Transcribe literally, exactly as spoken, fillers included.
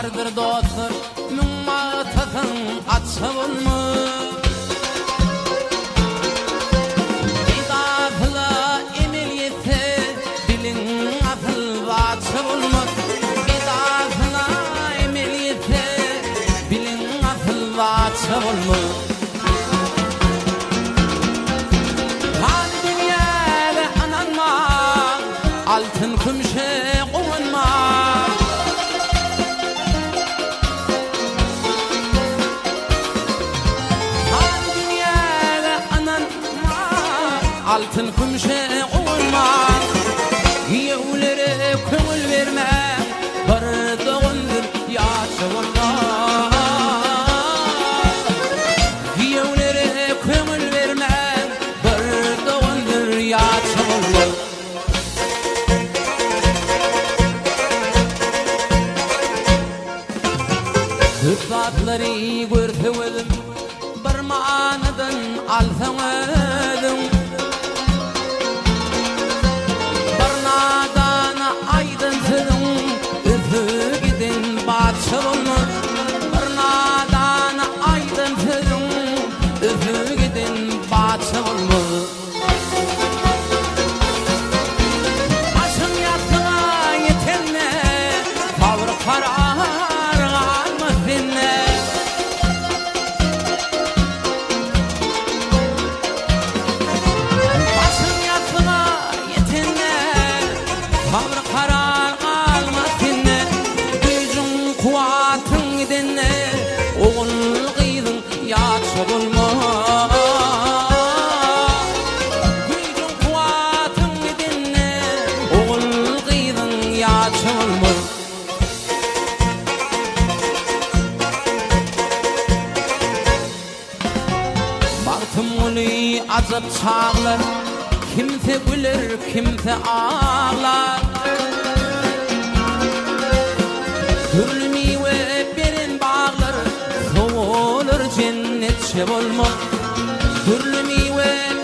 bardır dostlar mümma tatın atsa olmaz İdafla emeliyete dilin atıl vatsa olmaz İdafla emeliyete dilin atıl vatsa olmaz altın kümşe koyunma Hal dünyada ananma altın kümşe koyunma Yevlere köngül verme bir doğundur yaşa olma Yevlere köngül verme bir doğundur yaşa olma Hüsatları görtevedim bir manadan alsamadım Bir nadana aydınsızım üfü gidin batşa olmaz Bir nadana aydınsızım üfü gidin batşa olmaz Başım yattına yetenme tavrı karar Tavrı karar almasınne Gücün kuvatın gidinne Oğul kıydın yaşa olma Gücün kuvatın gidinne Oğul kıydın yaşa olma Baktım onu azap çağlar Kimse güler, kimse ağlar Türlü meyve veren bağlar Soğulur cennet şeb olmaz Türlü meyve